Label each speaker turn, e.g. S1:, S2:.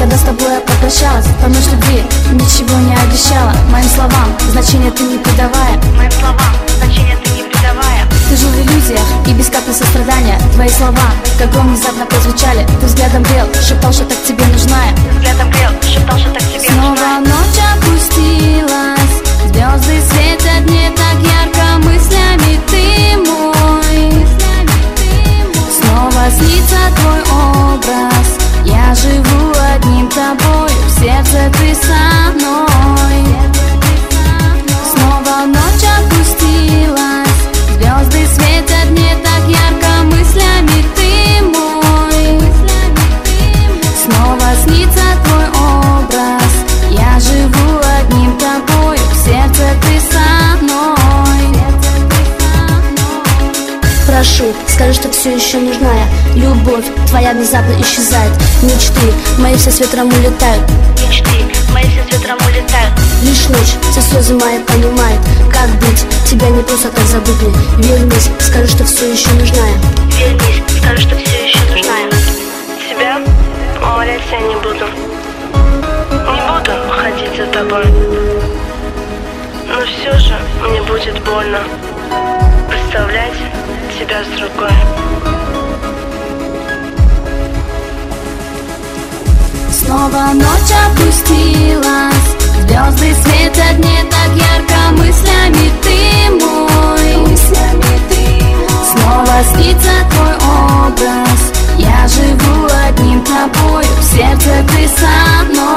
S1: когда с тобой я попрощалась. По ночь любви ничего не обещала. Моим словам значения ты не придавая. Ты жил в иллюзиях и без капли сострадания. Твои слова, как гром, внезапно прозвучали. Ты взглядом грел, шептал, что так тебе нужна я. Снова ночь опустилась, звезды светят не так ярко, мыслями ты мой. Снова снится твой образ, я живу одним тобой, в сердце ты со мной. Снова ночь опустилась, звезды светят не так ярко, мыслями ты мой. Снова снится твой образ, я живу одним тобой, в сердце ты со мной.
S2: Прошу, скажи, что все еще нужна я. Любовь твоя внезапно исчезает. Мечты мои все с ветром улетают. Лишь ночь, все слезы мои понимает. Как быть, тебя не просто так забыть мне. Вернись, скажи, что все еще нужна я.
S3: Тебя умолять я не буду. Не буду ходить за тобой. Но все же мне будет больно представлять тебя с другой.
S1: Снова ночь опустилась, звезды светят не так ярко, мыслями ты мой. Снова снится твой образ, я живу одним тобой, в сердце ты со мной.